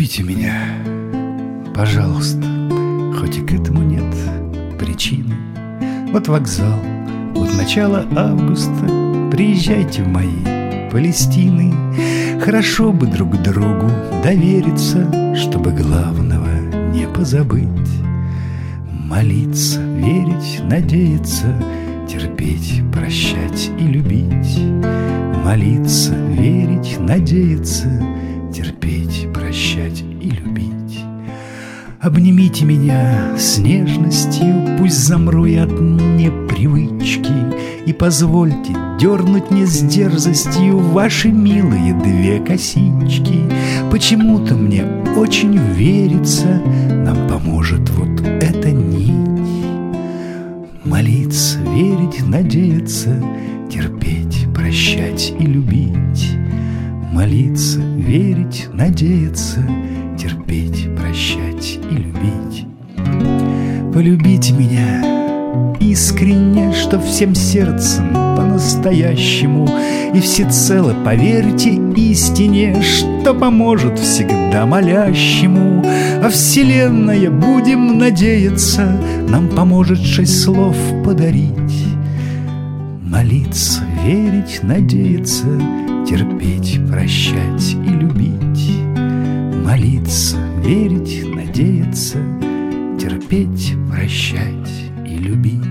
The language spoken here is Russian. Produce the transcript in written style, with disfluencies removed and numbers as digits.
Полюбите меня, пожалуйста, хоть и к этому нет причины. Вот вокзал, вот начало августа, приезжайте в мои Палестины. Хорошо бы друг другу довериться, чтобы главного не позабыть. Молиться, верить, надеяться, терпеть, прощать и любить. Молиться, верить, надеяться, терпеть, прощать и любить. Обнимите меня с нежностью, пусть замру я от непривычки, и позвольте дернуть мне с дерзостью ваши милые две косички. Почему-то мне очень верится, нам поможет вот эта нить. Молиться, верить, надеяться, терпеть, прощать и любить. Молиться, верить, надеяться, терпеть, прощать и любить. Полюбите меня искренне, что всем сердцем по-настоящему, и всецело поверьте истине, что поможет всегда молящему. А вселенная, будем надеяться, нам поможет 6 слов подарить. Молиться, верить, надеяться, терпеть, прощать и любить. Молиться, верить, надеяться, терпеть, прощать и любить.